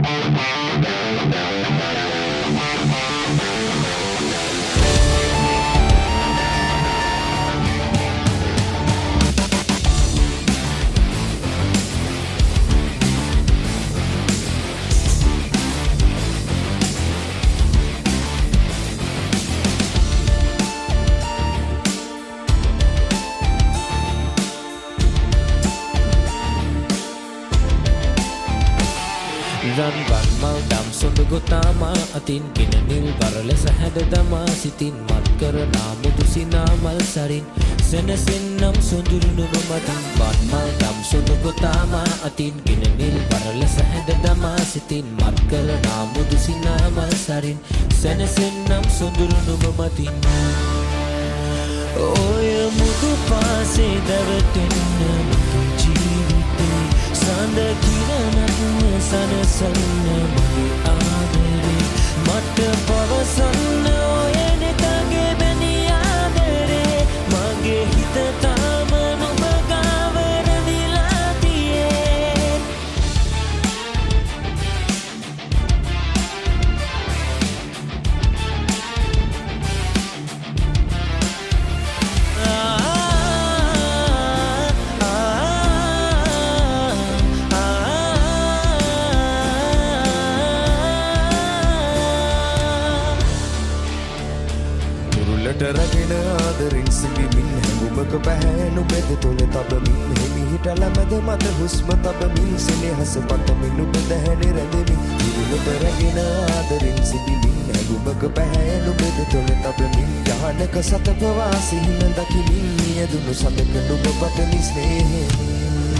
Ranvan mal dam sondu gotama atin ginanil varlesa hadadama sitin mat karana mudu sinamal sarin senasinam sondurunu matin ban mal dam sondu gotama atin ginanil varlesa hadadama sitin mat karana mudu sinamal sarin senasinam sondurunu matin oya mudu paase davetenna ජීවිතේ සඳ කිරණක් සනසන්න මගේ ආදරේ මට පවසන්න ඔය නෙතගේ බැඳි ආදරේ මගේ හිත තාම නුඹ ගාව රැඳිලා තියේ රගෙන ආදරින් සිඹිමින් හැඟුමක පැහැණු බෙද තුල තබමින් හිමිහිට ළමද මත හුස්ම තබමින් සෙනෙහස පටමින් ඔබ දැහැනේ රැඳෙමින් ඉරුලට රැගෙන ආදරින් සිඹිමින් හැඟුමක පැහැණු බෙද තුල තබමින් යහනක සතප වාසිහින දකිමින් නියදුණු සඳක නුඹ පතමි ස්නේහයෙන්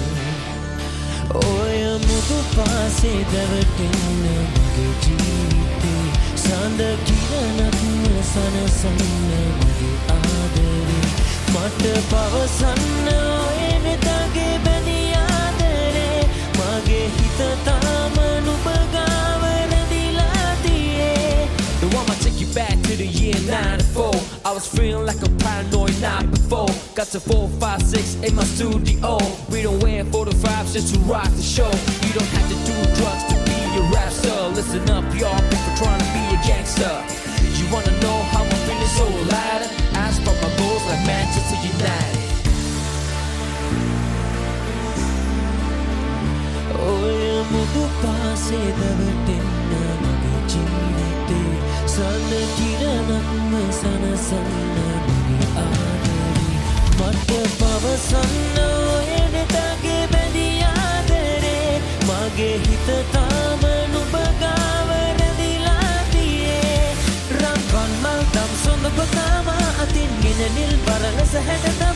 ඔය මුදු පාසේ දවටෙන්න මගේ ජීවිතේ සඳ කිරණක් සනසන්න මගේ ආදරේ මට පවසන්න ඔය නෙතගේ බැඳි ආදරේ මගේ හිත තාම නුඹ ගාව රැඳිලා තියේ Now I'ma take you back to the year 94. I was feeling like a paranoid night before. Got to 4, 5, 6 in my studio. We don't wear 45s just to rock the show. You don't have to do drugs to be a rap star. Listen up, y'all, people trying to be a gangster. You wanna know how I'm feeling so light? Ask for my goals like Manchester United. ඔය මුදු පාසේ දවටෙන්න මගේ ජීවිතේ සඳ කිරණක්ම සනසන්න මගේ ආදරේ මට පවසන්න ඔය නෙතගේ බැඳි ආදරේ මගේ හිත තාම නුඹ ගාව රැඳිලා තියේ රන්වන් මල් දම් සොඳ ගොතාම අතින් ගෙන නිල් බරලස හැඩ